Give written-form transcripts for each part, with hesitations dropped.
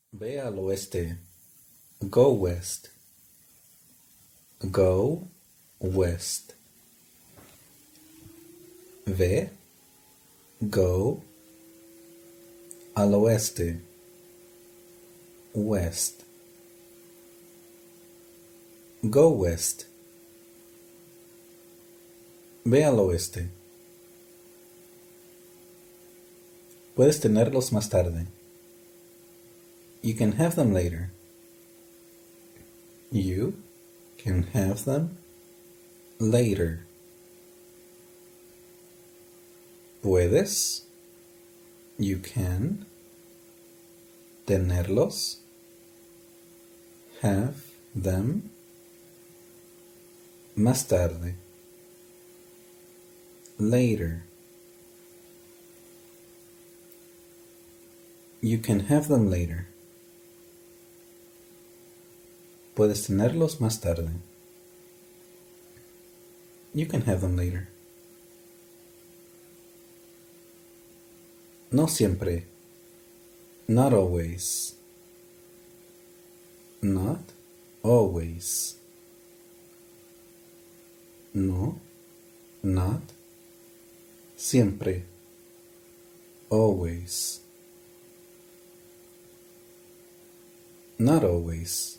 Ve al oeste. Go west. Go west. Ve. Go. Al oeste. West. Go west. Ve al oeste. Puedes tenerlos más tarde. You can have them later. You can have them later. Puedes. You can. Tenerlos. Have them. Más tarde. Later. You can have them later. Puedes tenerlos más tarde. You can have them later. No siempre. Not always. Not always. No. Not. Siempre. Always. Not always.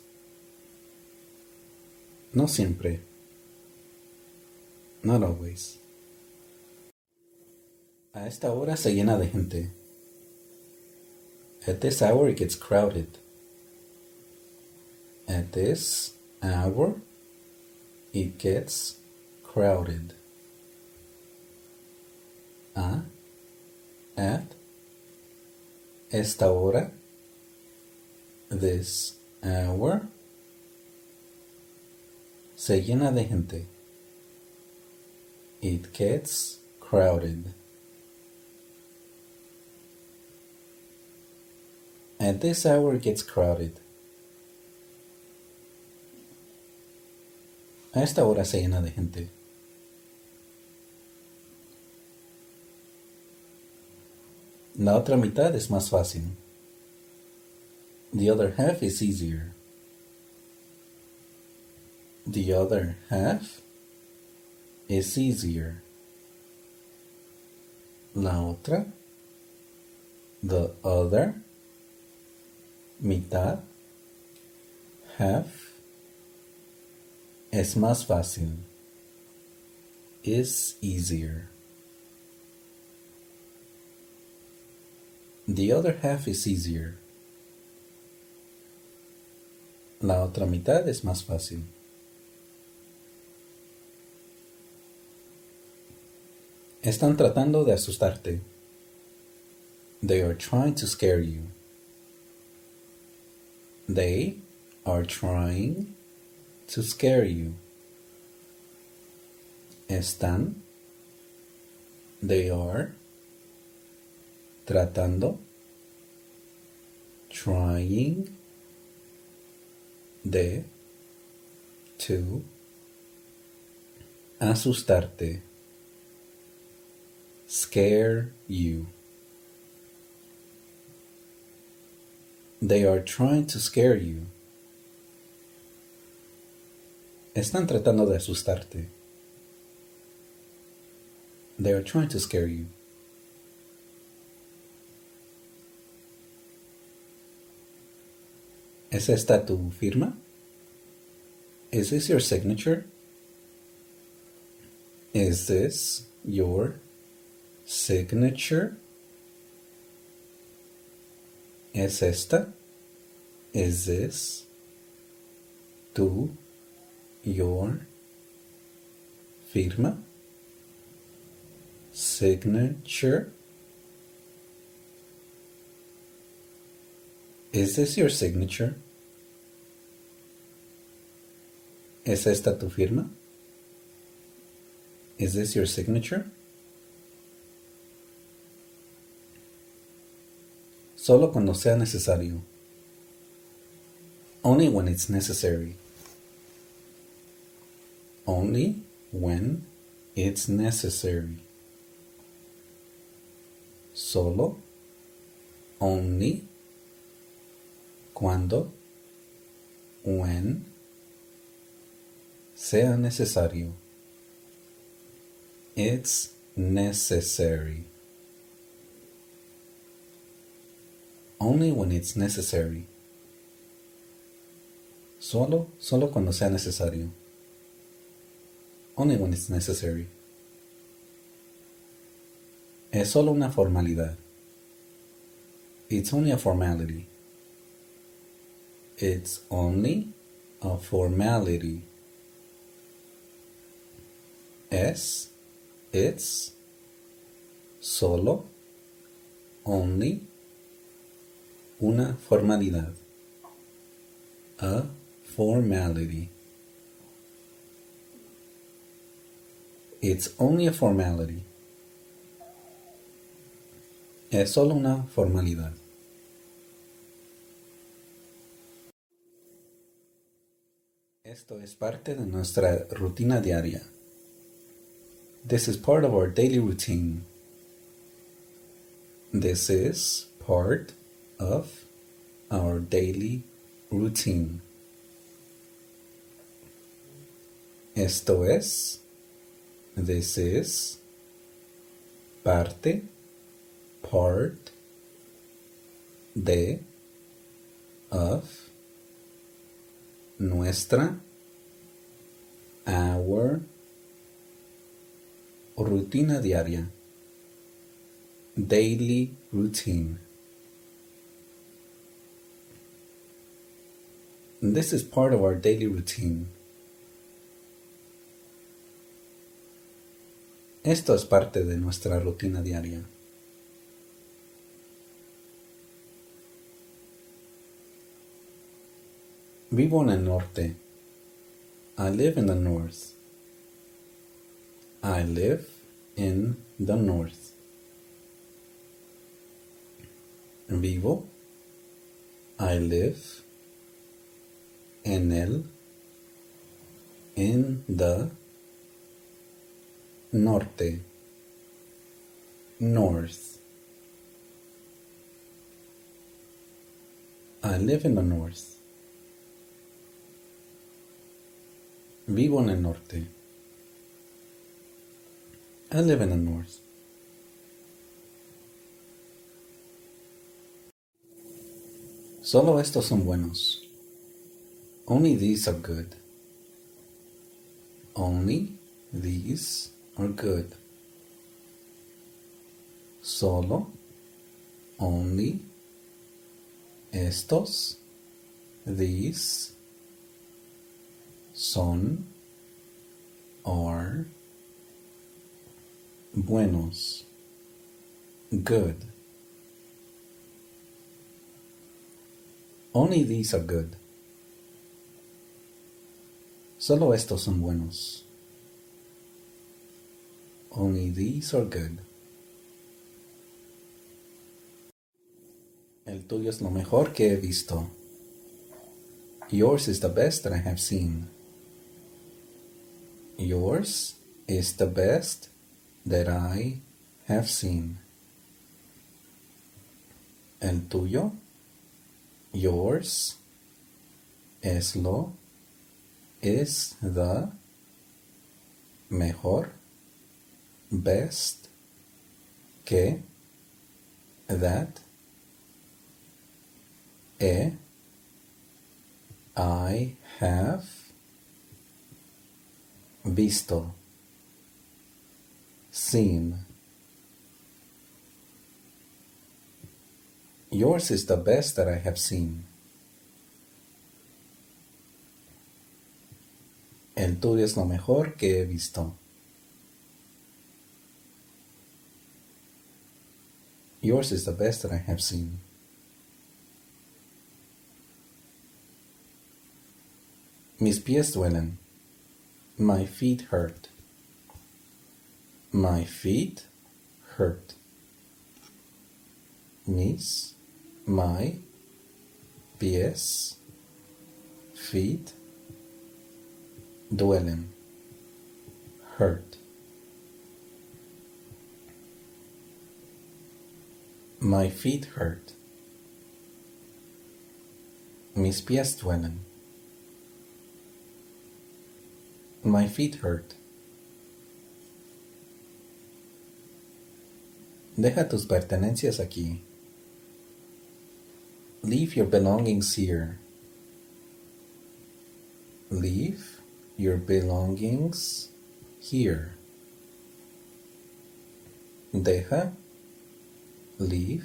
No siempre. Not always. A esta hora se llena de gente. At this hour it gets crowded. At this hour it gets crowded. At esta hora, this hour, se llena de gente. It gets crowded. At this hour it gets crowded. A esta hora se llena de gente. La otra mitad es más fácil. The other half is easier. The other half is easier. La otra, the other, mitad, half, es más fácil. Is easier. The other half is easier. La otra mitad es más fácil. Están tratando de asustarte. They are trying to scare you. They are trying to scare you. Están. They are. Tratando. Trying. De. To. Asustarte. Scare you. They are trying to scare you. Están tratando de asustarte. They are trying to scare you. ¿Es esta tu firma? Is this your signature? Is this your signature? ¿Es esta? Is this tu, your firma? Signature? Is this your signature? ¿Es esta tu firma? Is this your signature? Solo cuando sea necesario. Only when it's necessary. Only when it's necessary. Solo. Only. cuando, when, sea necesario. It's necessary. Only when it's necessary. Solo cuando sea necesario. Only when it's necessary. Es solo una formalidad. It's only a formality. It's only a formality. It's, solo, only, una formalidad. A formality. It's only a formality. Es solo una formalidad. Esto es parte de nuestra rutina diaria. This is part of our daily routine. This is part of our daily routine. Esto es, this is, parte, part, de, of, nuestra, our, rutina diaria, daily routine. This is part of our daily routine. Esto es parte de nuestra rutina diaria. Vivo en el norte. I live in the north. I live in the north. Vivo. I live. En el. In the. Norte. North. I live in the north. Vivo en el norte. I live in the north. Solo estos son buenos. Only these are good. Only these are good. Solo, only, estos, these, son, are, buenos, good. Only these are good. Solo estos son buenos. Only these are good. El tuyo es lo mejor que he visto. Yours is the best that I have seen. Yours is the best that I have seen. El tuyo, yours, es lo, is the, mejor, best, que, that, I have, visto, seen. Yours is the best that I have seen. El tuyo es lo mejor que he visto. Yours is the best that I have seen. Mis pies duelen. My feet hurt. My feet hurt. Mis, my, pies, feet, duelen, hurt. My feet hurt. Mis pies duelen. My feet hurt. Deja tus pertenencias aquí. Leave your belongings here. Leave your belongings here. Deja, leave,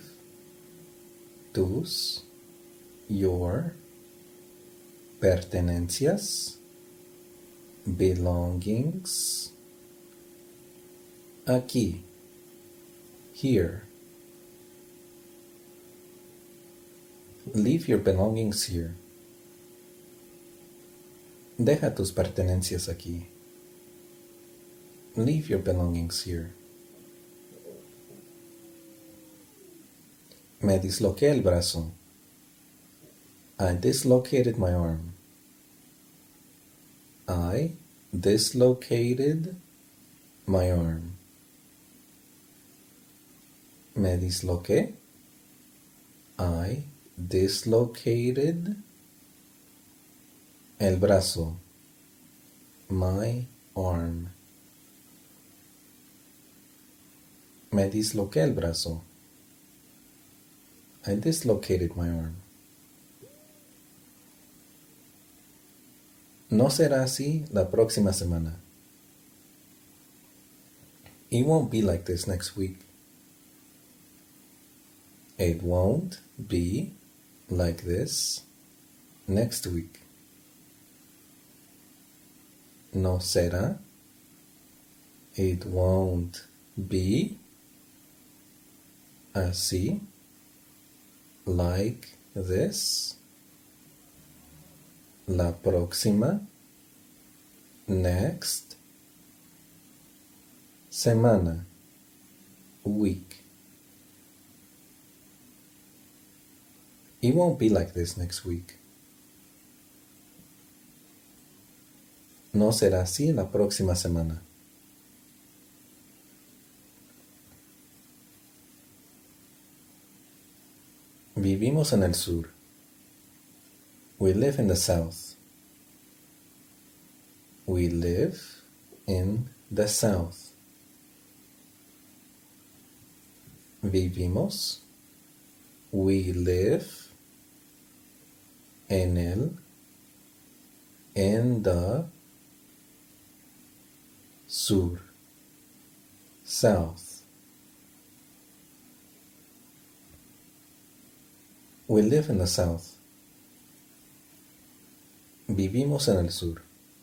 tus, your, pertenencias, belongings, aquí, here. Leave your belongings here. Deja tus pertenencias aquí. Leave your belongings here. Me disloqué el brazo. I dislocated my arm. I dislocated my arm. Me disloqué. I dislocated el brazo. My arm. Me disloqué el brazo. I dislocated my arm. No será así la próxima semana. It won't be like this next week. It won't be like this next week. No será. It won't be así like this la próxima next semana week. It won't be like this next week. No será así la próxima semana. Vivimos en el sur. We live in the south. We live in the south. Vivimos. We live en el, in the sur, south. We live in the south. Vivimos en el sur.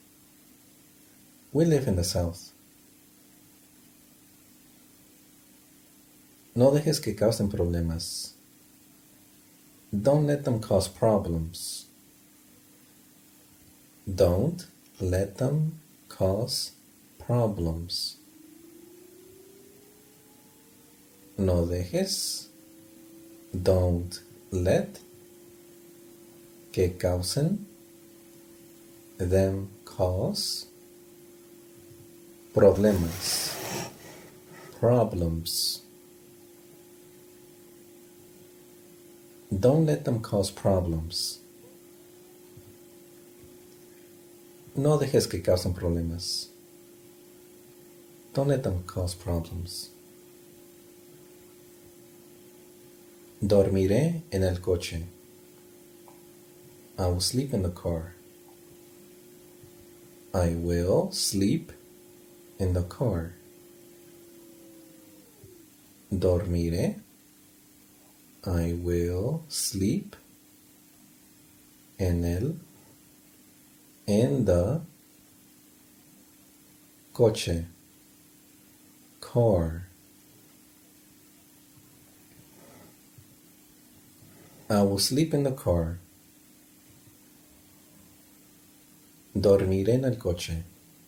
We live in the south. No dejes que causen problemas. Don't let them cause problems. Don't let them cause problems. No dejes. Don't let que causen them cause problemas. Problems. Don't let them cause problems. No dejes que causen problemas. Don't let them cause problems. Dormiré en el coche. I will sleep in the car. I will sleep in the car. Dormiré. I will sleep en el, in the coche, car. I will sleep in the car. Dormiré en el coche.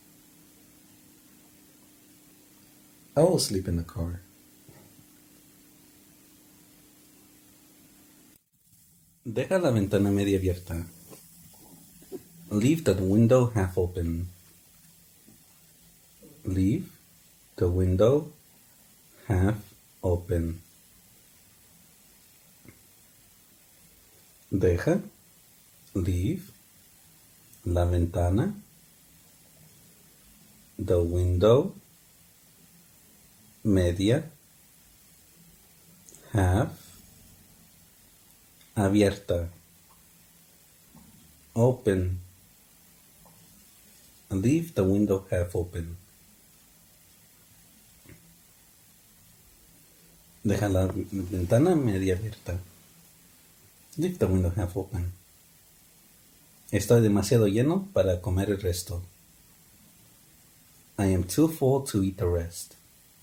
I will sleep in the car. Deja la ventana media abierta. Leave the window half open. Leave the window half open. Deja leave, la ventana, the window, media, half, abierta, open, leave the window half open. Deja la ventana media abierta. Leave the window half open. Estoy demasiado lleno para comer el resto. I am too full to eat the rest.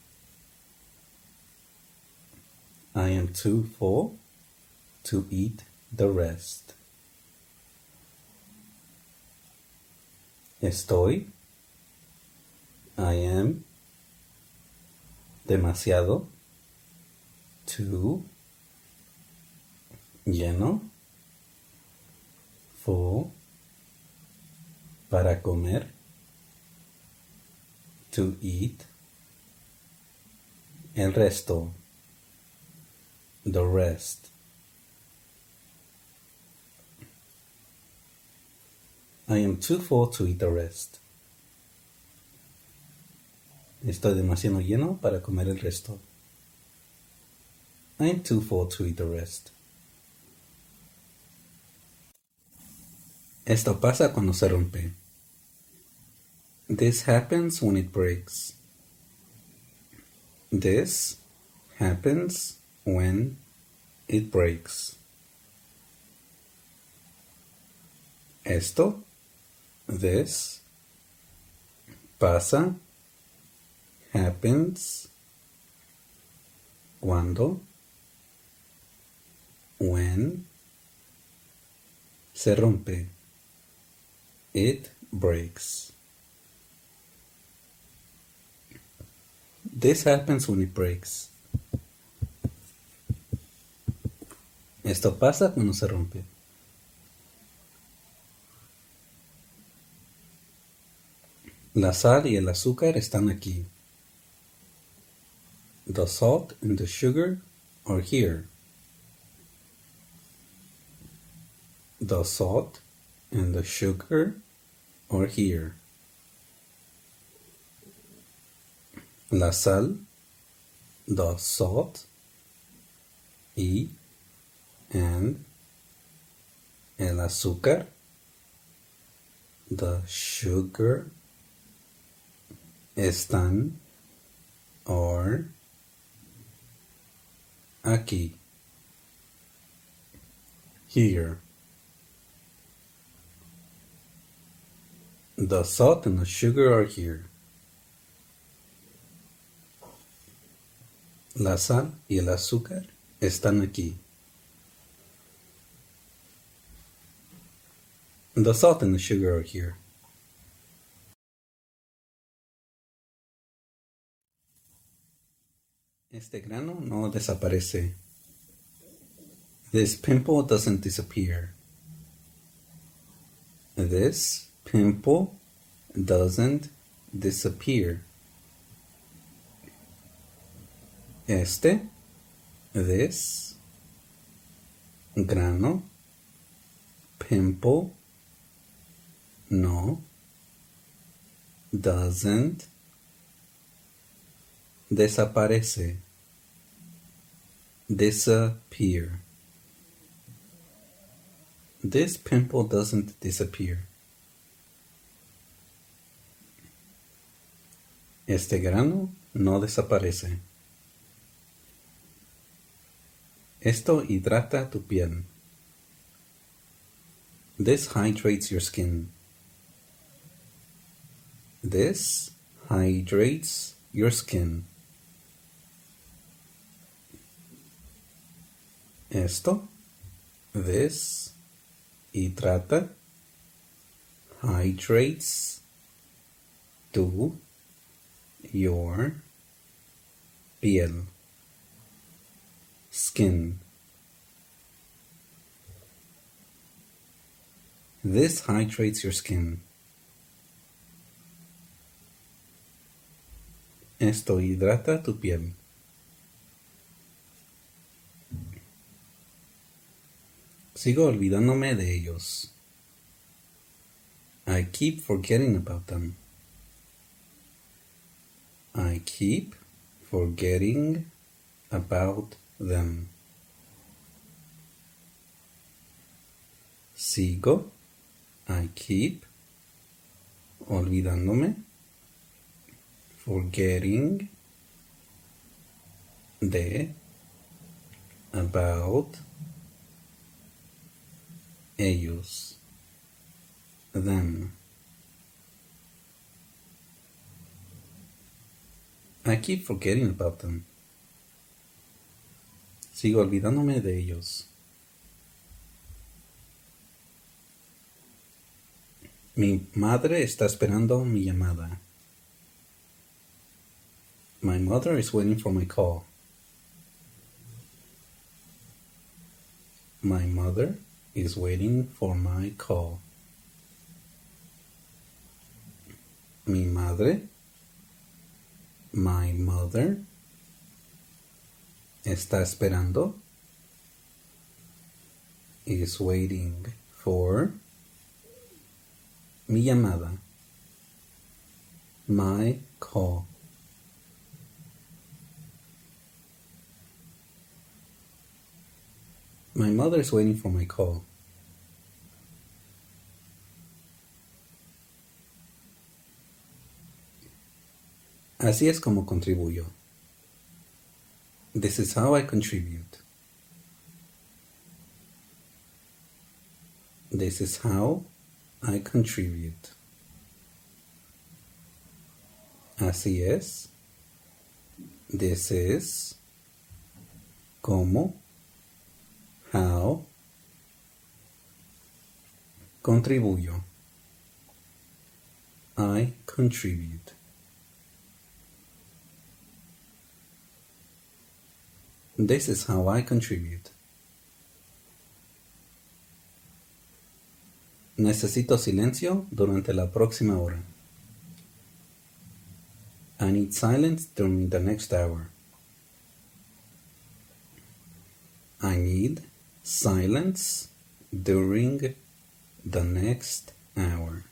I am too full to eat the rest. Estoy. I am. Demasiado. Too. Lleno. Full. Para comer. To eat. El resto. The rest. I am too full to eat the rest. Estoy demasiado lleno para comer el resto. I am too full to eat the rest. Esto pasa cuando se rompe. This happens when it breaks. This happens when it breaks. Esto, this, pasa, happens, cuando, when, se rompe, it breaks. This happens when it breaks. Esto pasa cuando se rompe. La sal y el azúcar están aquí. The salt and the sugar are here. The salt and the sugar are here. La sal, the salt, y and el azúcar, the sugar, están, or, aquí, here. The salt and the sugar are here. La sal y el azúcar están aquí. The salt and the sugar are here. Este grano no desaparece. This pimple doesn't disappear. This pimple doesn't disappear. Este, this, grano, pimple, no, doesn't, desaparece, disappear. This pimple doesn't disappear. Este grano no desaparece. Esto hidrata tu piel. This hydrates your skin. This hydrates your skin. Esto, this, hidrata, hydrates, tu, your, piel, skin. This hydrates your skin. Esto hidrata tu piel. Sigo olvidándome de ellos. I keep forgetting about them. I keep forgetting about them. Sigo. I keep olvidándome. Forgetting de about ellos. Them. I keep forgetting about them. Sigo olvidándome de ellos. Mi madre está esperando mi llamada. My mother is waiting for my call. My mother is waiting for my call. Mi madre, my mother, está esperando, is waiting for, mi llamada, my call. My mother is waiting for my call. Así es como contribuyo. This is how I contribute. This is how I contribute. Así es. This is como, how, contribuyo. I contribute. This is how I contribute. Necesito silencio durante la próxima hora. I need silence during the next hour. I need silence during the next hour.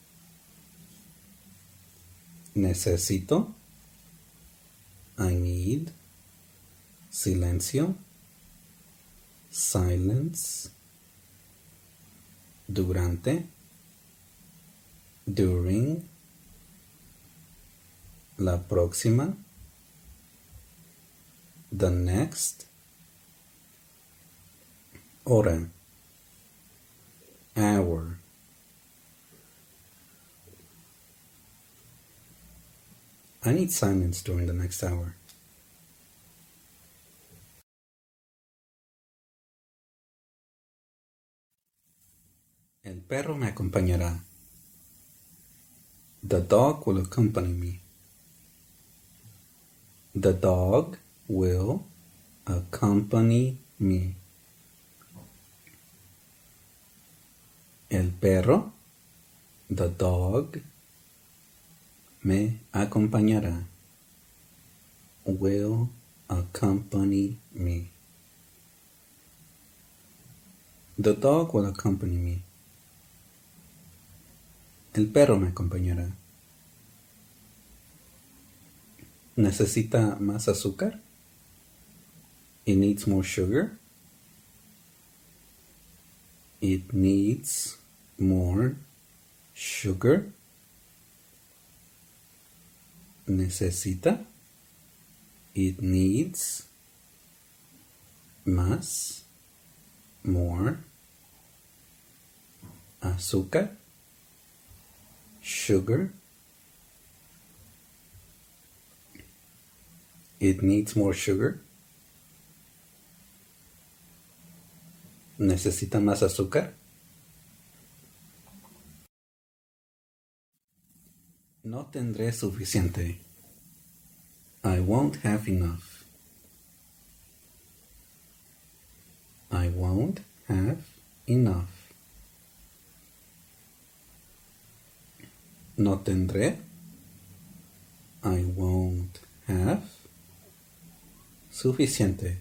Necesito. I need. Silencio. Silence. Durante. During. La próxima. The next. Hora. Hour. I need silence during the next hour. El perro me acompañará. The dog will accompany me. The dog will accompany me. El perro, the dog, me acompañará. Will accompany me. The dog will accompany me. El perro me acompañará. ¿Necesita más azúcar? It needs more sugar. It needs more sugar. Necesita. It needs más, more, azúcar, sugar. It needs more sugar. ¿Necesita más azúcar? No tendré suficiente. I won't have enough. I won't have enough. No tendré. I won't have. Suficiente.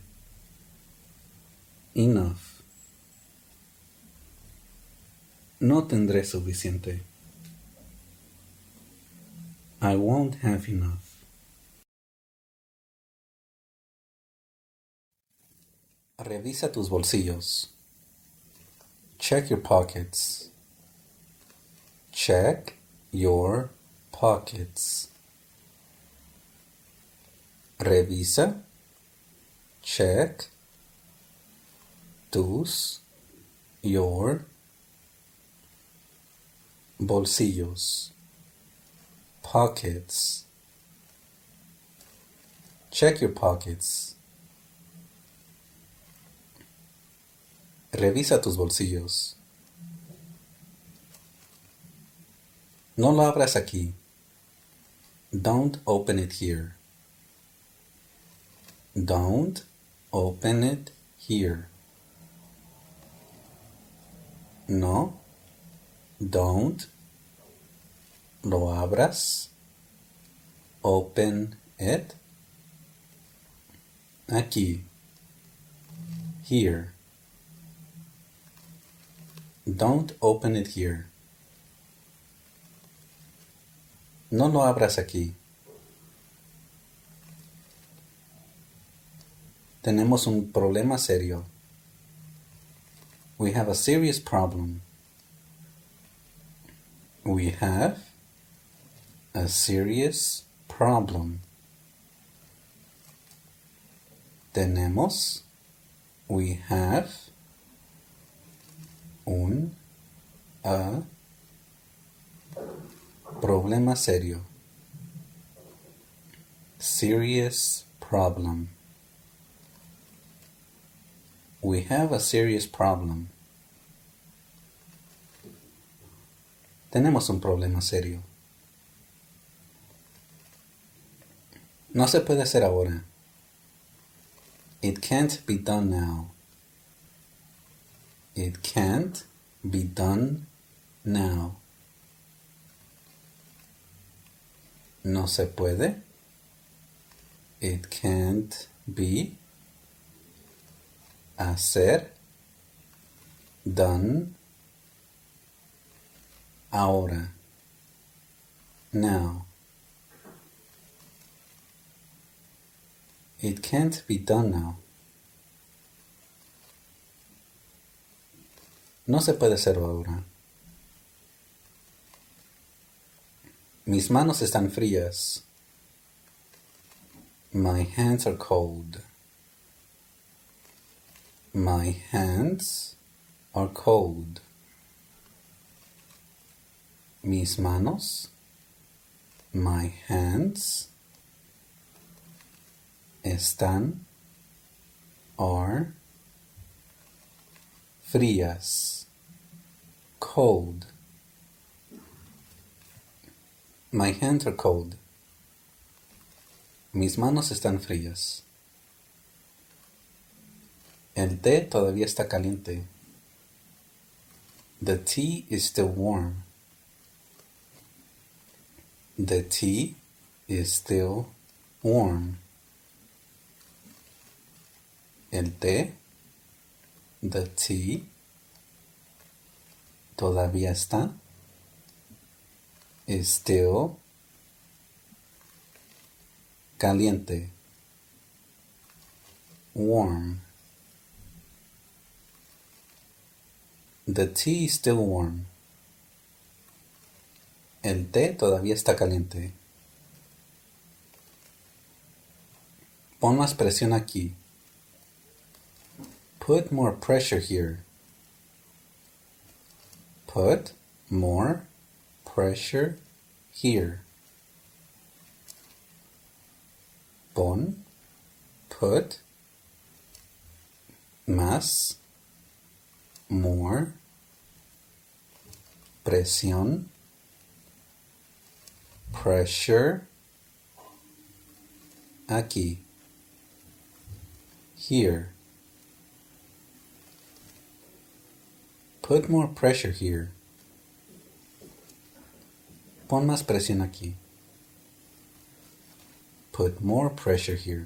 Enough. No tendré suficiente. I won't have enough. Revisa tus bolsillos. Check your pockets. Check your pockets. Revisa. Check tus, your bolsillos. Pockets. Check your pockets. Revisa tus bolsillos. No lo abras aquí. Don't open it here. Don't open it here. No, don't lo abras. Open it aquí. Here. Don't open it here. No lo abras aquí. Tenemos un problema serio. We have a serious problem. We have a serious problem. Tenemos. We have un problema serio. Serious problem. We have a serious problem. Tenemos un problema serio. No se puede hacer ahora. It can't be done now. It can't be done now. No se puede. It can't be hacer done ahora. Now. It can't be done now. No se puede hacerlo ahora. Mis manos están frías. My hands are cold. My hands are cold. Mis manos. My hands. Están. Are. Frías. Cold. My hands are cold. Mis manos están frías. El té todavía está caliente. The tea is still warm. The tea is still warm. El té, the tea, todavía está, is still caliente. Warm. The tea is still warm. El té todavía está caliente. Pon más presión aquí. Put more pressure here. Put more pressure here. Pon, put, más, more, presión, pressure, aquí, here. Put more pressure here. Pon más presión aquí. Put more pressure here.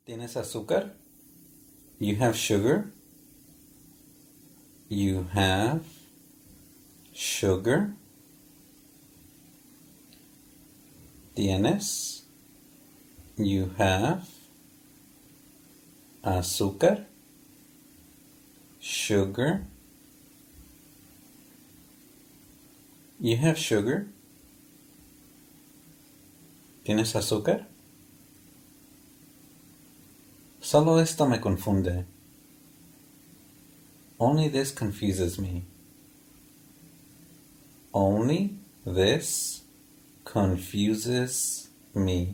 ¿Tienes azúcar? You have sugar? You have sugar? ¿Tienes? You have azúcar? Sugar? You have sugar? ¿Tienes azúcar? Solo esto me confunde. Only this confuses me. Only this confuses me.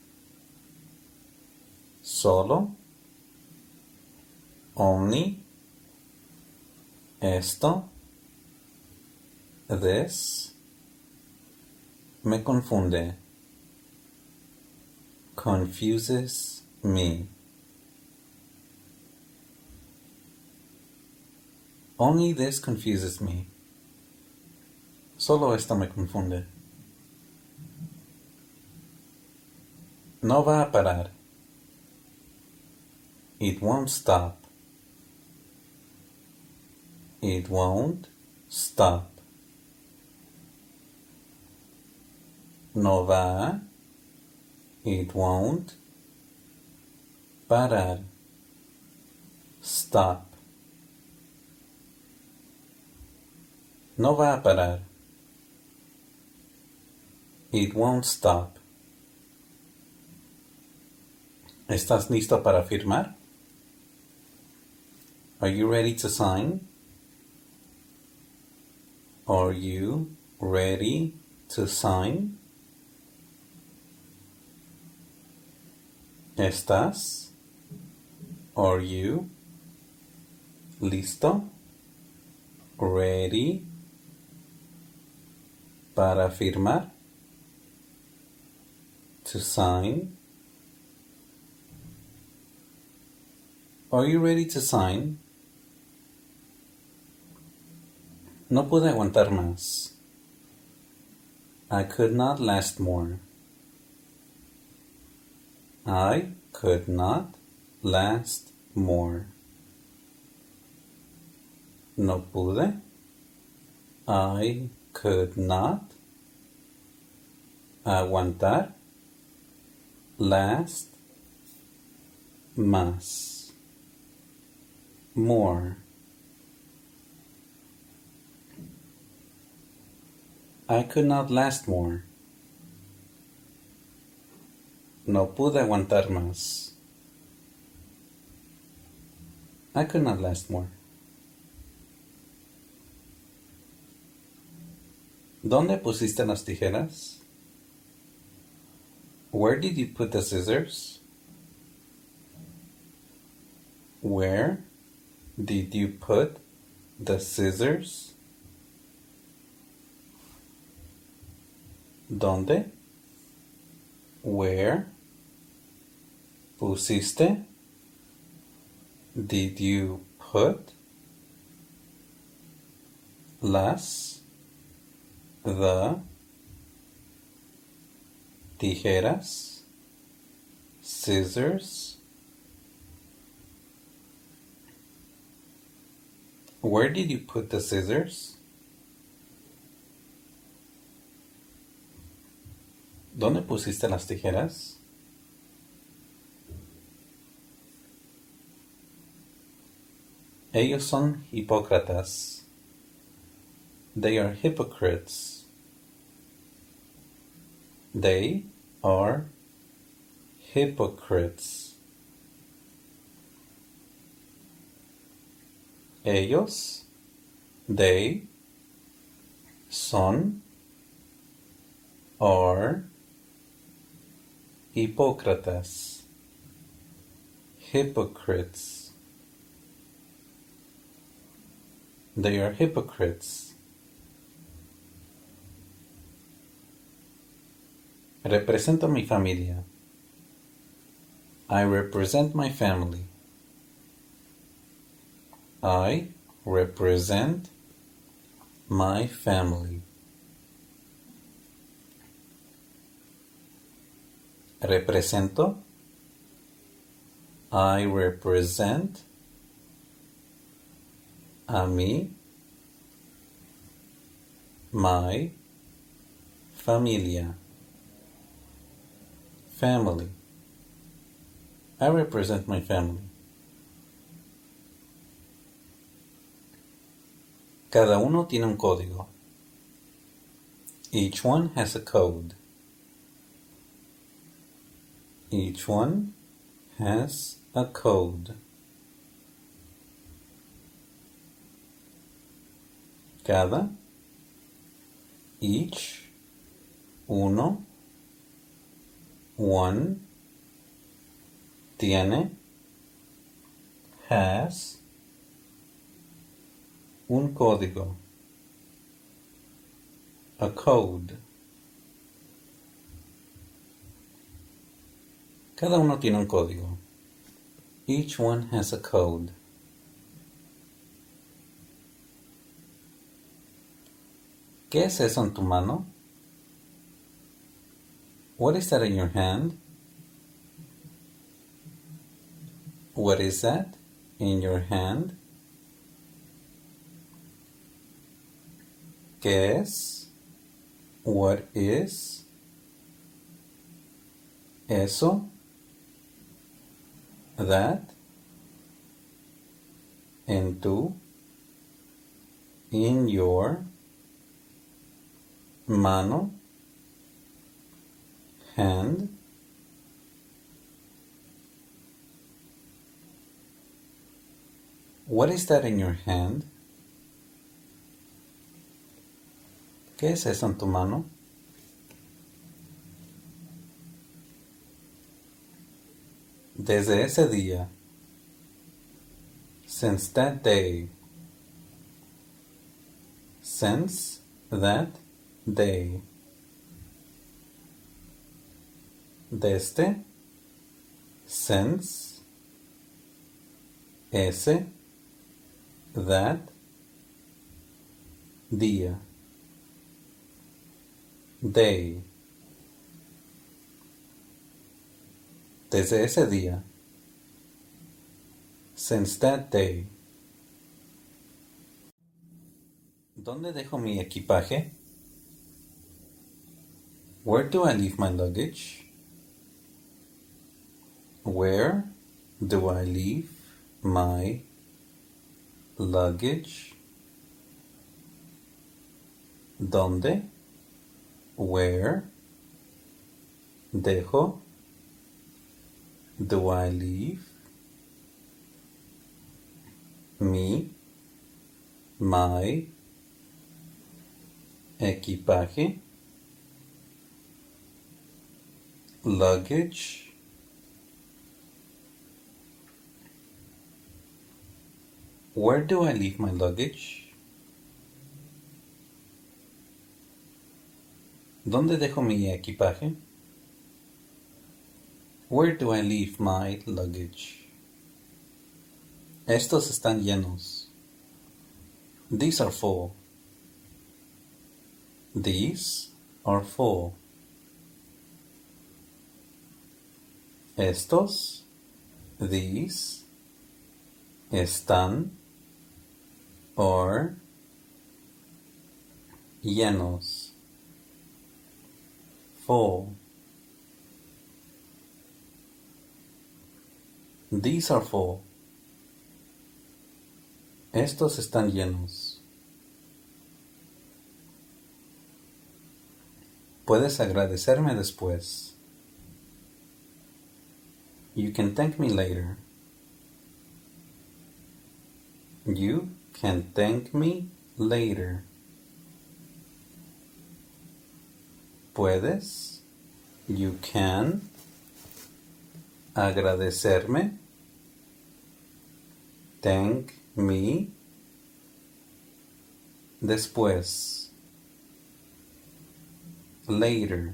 Solo. Only. Esto. This. Me confunde. Confuses me. Only this confuses me. Solo esto me confunde. No va a parar. It won't stop. It won't stop. No va. It won't parar. Stop. No va a parar. It won't stop. ¿Estás listo para firmar? Are you ready to sign? Are you ready to sign? ¿Estás? Are you? ¿Listo? Ready? Para firmar? To sign? Are you ready to sign? No pude aguantar más. I could not last more. I could not last more. No pude. I could not aguantar. Last. Más. More. I could not last more. No pude aguantar más. I could not last more. ¿Dónde pusiste las tijeras? Where did you put the scissors? Where did you put the scissors? ¿Dónde? Where pusiste? Did you put las the tijeras, scissors? Where did you put the scissors? ¿Dónde pusiste las tijeras? Ellos son hipócratas. They are hypocrites. They are hypocrites. Ellos, they, son, are, hipócratas, hypocrites. They are hypocrites. Represento mi familia. I represent my family. I represent my family. Represento. I represent a mí, my familia, family. I represent my family. Cada uno tiene un código. Each one has a code. Each one has a code. Cada, each, uno, one, tiene, has, un código, a code. Cada uno tiene un código. Each one has a code. ¿Qué es eso en tu mano? What is that in your hand? What is that in your hand? ¿Qué es? What is? Eso? That? En tu? In your? Mano? Hand? What is that in your hand? ¿Qué es eso en tu mano? Desde ese día. Since that day. Since that day. Desde. Since. Ese. That. Día. Day. Desde ese día. Since that day. ¿Dónde dejo mi equipaje? Where do I leave my luggage? Where do I leave my luggage? ¿Dónde? Where? Dejo? Do I leave? Mi? My? Equipaje? Luggage? Where do I leave my luggage? ¿Dónde dejo mi equipaje? Where do I leave my luggage? Estos están llenos. These are full. These are full. Estos, these, están, are, llenos. Full. These are full. Estos están llenos. Puedes agradecerme después. You can thank me later. You can thank me later. Puedes. You can. Agradecerme. Thank me. Después. Later.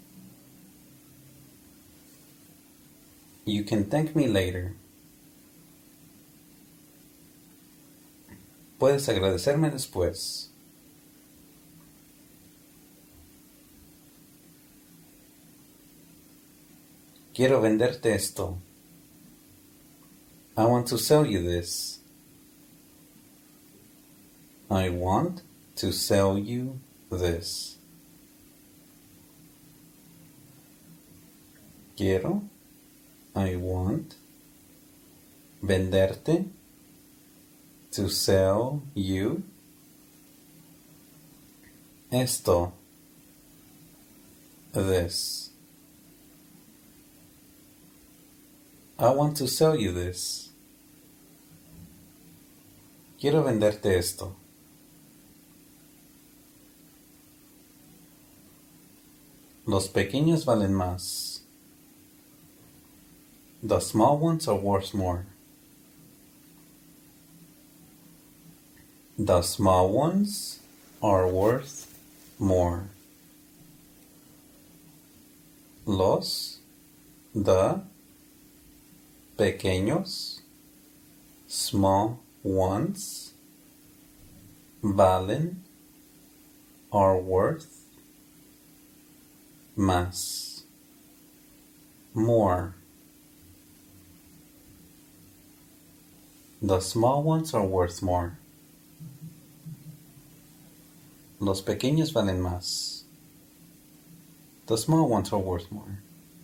You can thank me later. Puedes agradecerme después. Quiero venderte esto. I want to sell you this. I want to sell you this. Quiero. I want. Venderte. To sell you. Esto. This. I want to sell you this. Quiero venderte esto. Los pequeños valen más. The small ones are worth more. The small ones are worth more. Los, the, pequeños, small ones, valen, are worth, más, more. The small ones are worth more. Los pequeños valen más. The small ones are worth more.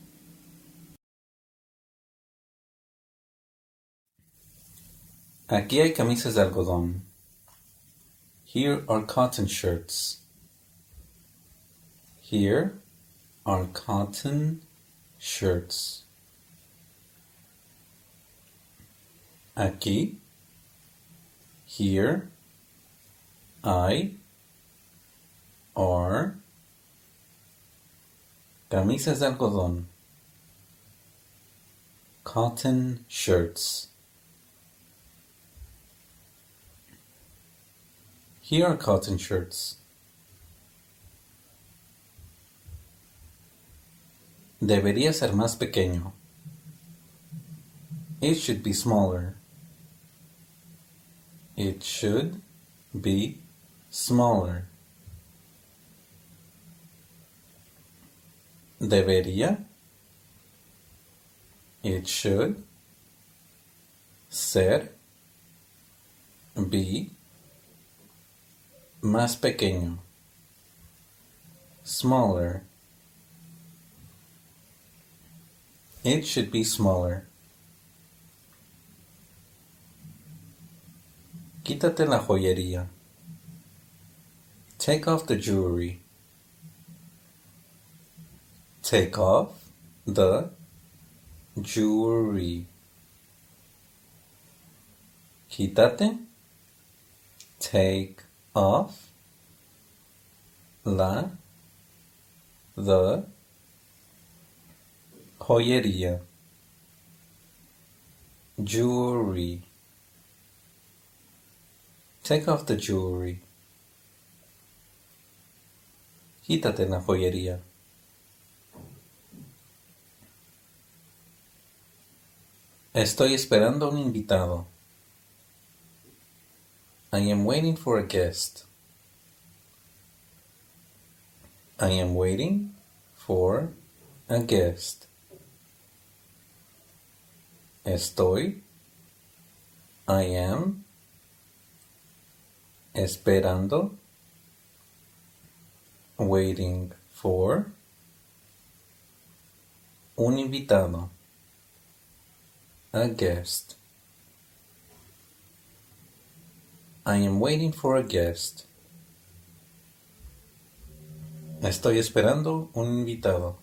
Aquí hay camisas de algodón. Here are cotton shirts. Here are cotton shirts. Aquí. Here. Hay. Are. Camisas de algodón. Cotton shirts. Here are cotton shirts. Debería ser más pequeño. It should be smaller. It should be smaller. Debería. It should. Ser. Be. Más pequeño. Smaller. It should be smaller. Quítate la joyería. Take off the jewelry. Take off the jewelry. Quítate. Take off la, the, joyería, jewelry. Take off the jewelry. Quítate la joyería. Estoy esperando un invitado. I am waiting for a guest. I am waiting for a guest. Estoy. I am. Esperando. Waiting for. Un invitado. A guest. I am waiting for a guest. Estoy esperando un invitado.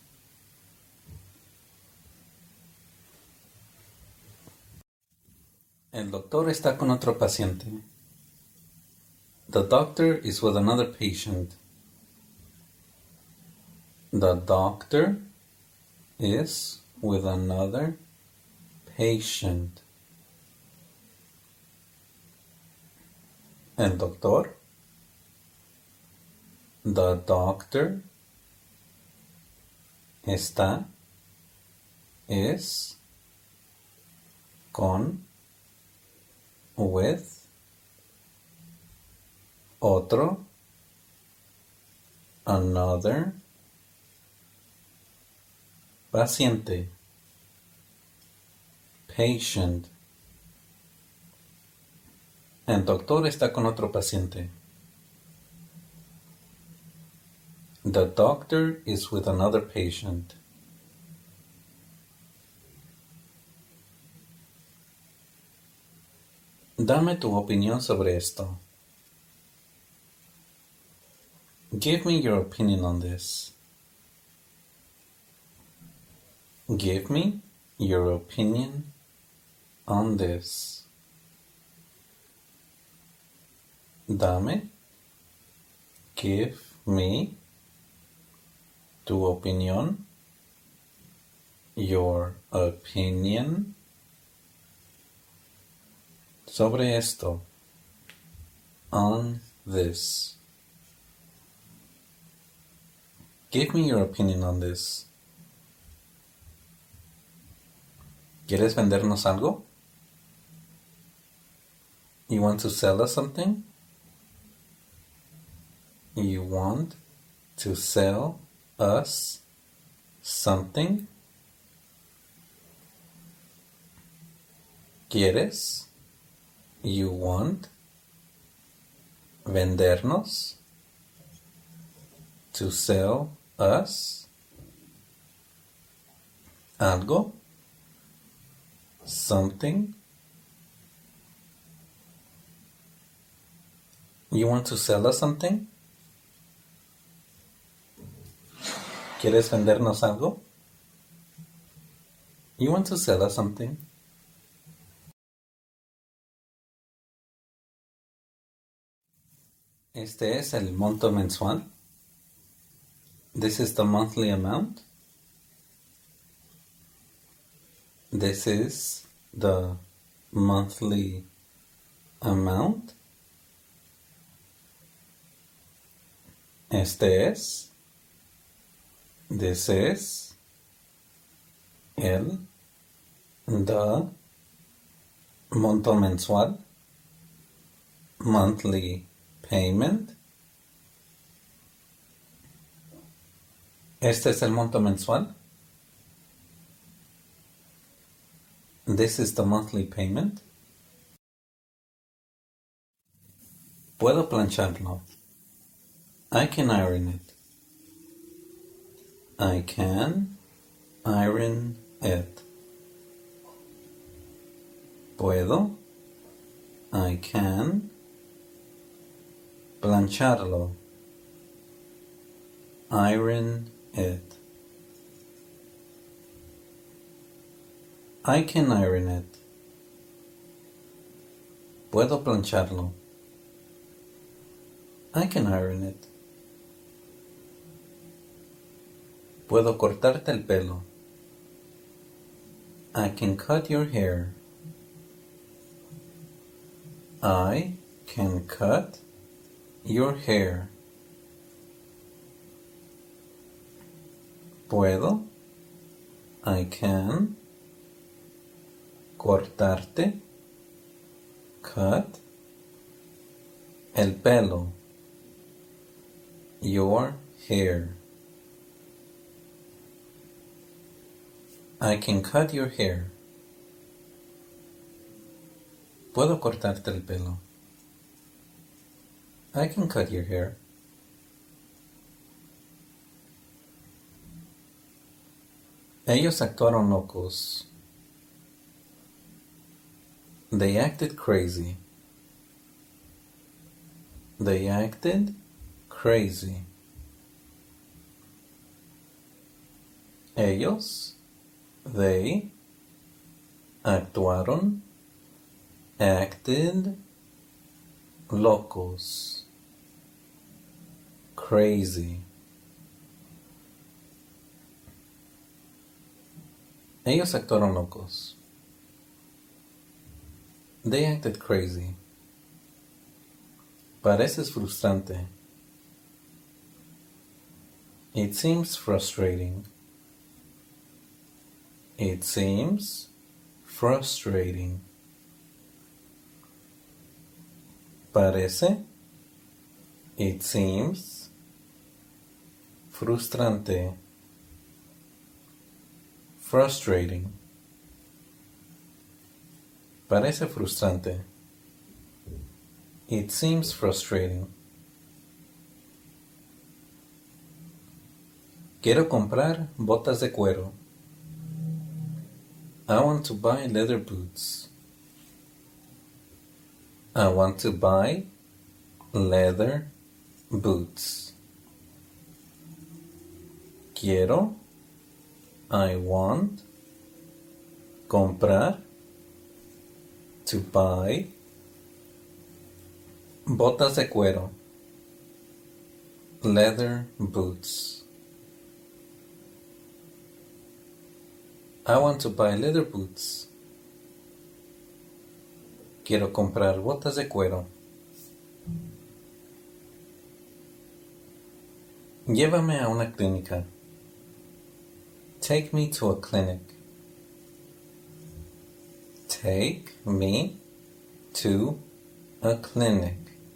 El doctor está con otro paciente. The doctor is with another patient. The doctor is with another patient. El doctor. The doctor está, is, con, with, otro, another, paciente, patient. El doctor está con otro paciente. The doctor is with another patient. Dame tu opinión sobre esto. Give me your opinion on this. Give me your opinion on this. Dame. Give me tu opinión. Your opinion sobre esto. On this. Give me your opinion on this. ¿Quieres vendernos algo? You want to sell us something? You want to sell us something? ¿Quieres? You want vendernos? To sell us algo? Something? You want to sell us something? ¿Quieres vendernos algo? You want to sell us something? Este es el monto mensual. This is the monthly amount. This is the monthly amount. Este es. This is. El. The. Monto mensual. Monthly payment. Este es el monto mensual. This is the monthly payment. Puedo plancharlo. I can iron it. I can iron it. Puedo. I can plancharlo. Iron it. I can iron it. Puedo plancharlo. I can iron it. Puedo cortarte el pelo. I can cut your hair. I can cut your hair. Puedo. I can. Cortarte. Cut. El pelo. Your hair. I can cut your hair. Puedo cortarte el pelo. I can cut your hair. Ellos actuaron locos. They acted crazy. They acted crazy. Ellos, they, actuaron, acted, locos, crazy. Ellos actuaron locos. They acted crazy. Pareces frustrante. It seems frustrating. It seems frustrating. Parece. It seems frustrante. Frustrating. Parece frustrante. It seems frustrating. Quiero comprar botas de cuero. I want to buy leather boots. I want to buy leather boots. Quiero, I want, comprar, to buy, botas de cuero, leather boots. I want to buy leather boots. Quiero comprar botas de cuero. Llévame a una clínica. Take me to a clinic. Take me to a clinic.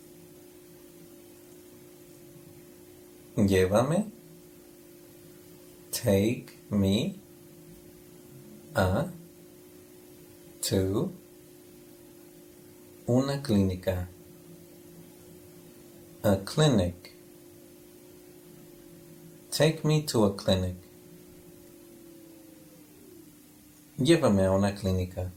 Llévame. Take me a to una clínica. A clinic. Take me to a clinic. Llévame a una clínica.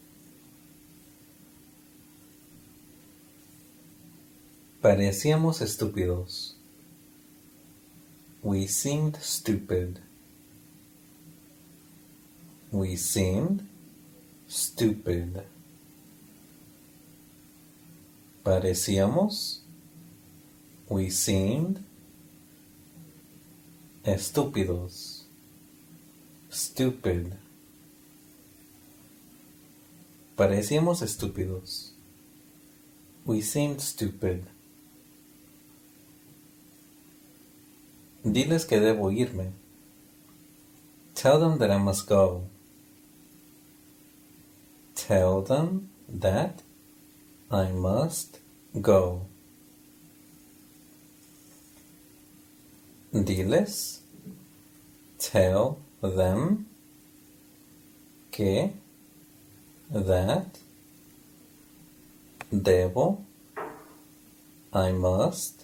Parecíamos estúpidos. We seemed stupid. We seemed stupid. Parecíamos. We seemed estúpidos. Stupid. Parecíamos estúpidos. We seemed stupid. Diles que debo irme. Tell them that I must go. Tell them that I must go. Diles. Tell them que that debo I must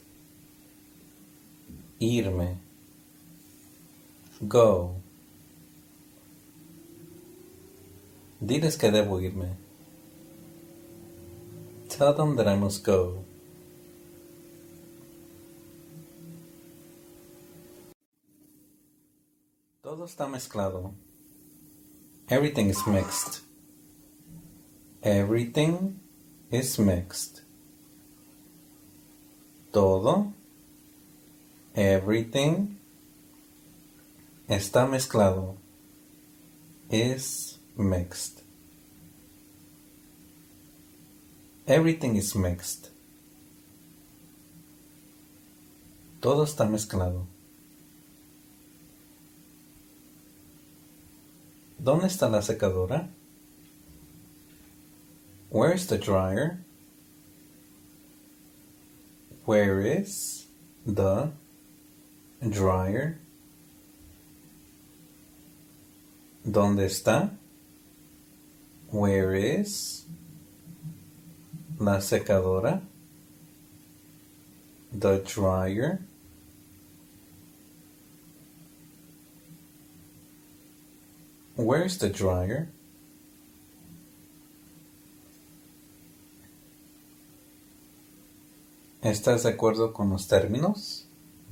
irme go. Diles que debo irme. Tell them that I must go. Todo está mezclado. Everything is mixed. Everything is mixed. Todo, everything, está mezclado. Is mixed. Everything is mixed. Todo está mezclado. ¿Dónde está la secadora? Where is the dryer? Where is the dryer? ¿Dónde está? Where is la secadora? The dryer. Where's the dryer? ¿Estás de acuerdo con los términos?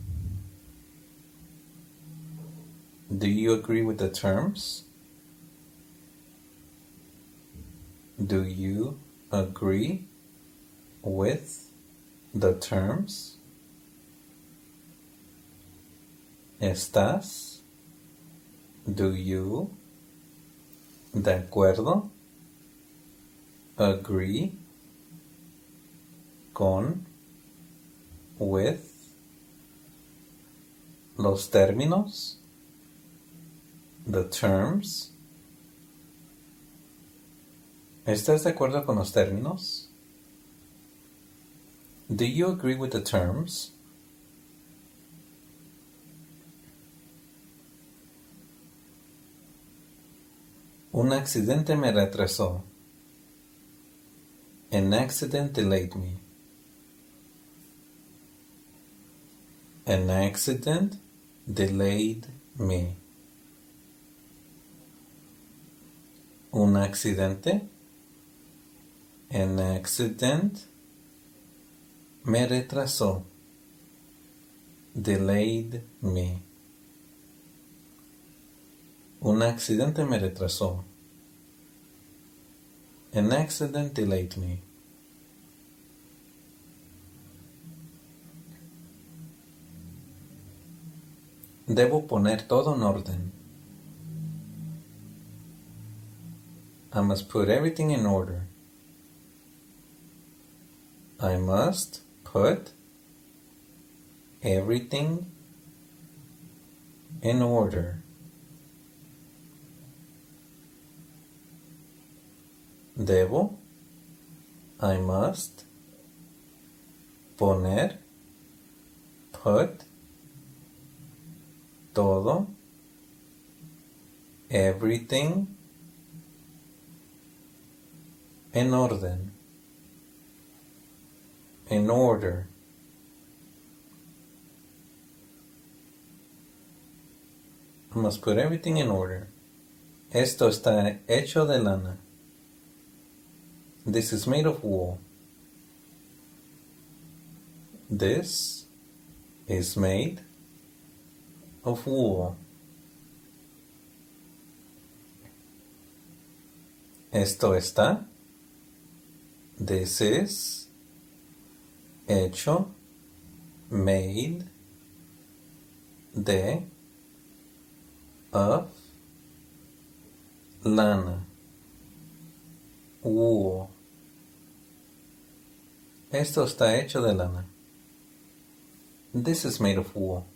Do you agree with the terms? Do you agree with the terms? ¿Estás? Do you? ¿De acuerdo? Agree. Con. With. Los términos. The terms. ¿Estás de acuerdo con los términos? Do you agree with the terms? Un accidente me retrasó. An accident delayed me. An accident delayed me. Un accidente. An accident me retrasó. Delayed me. Un accidente me retrasó. An accident delayed me. Debo poner todo en orden. I must put everything in order. I must put everything in order. Debo, I must, poner, put, todo, everything, en orden, in order. I must put everything in order. Esto está hecho de lana. This is made of wool. This is made of wool. Esto está. This is hecho, made, de, of, lana, wool. Esto está hecho de lana. This is made of wool.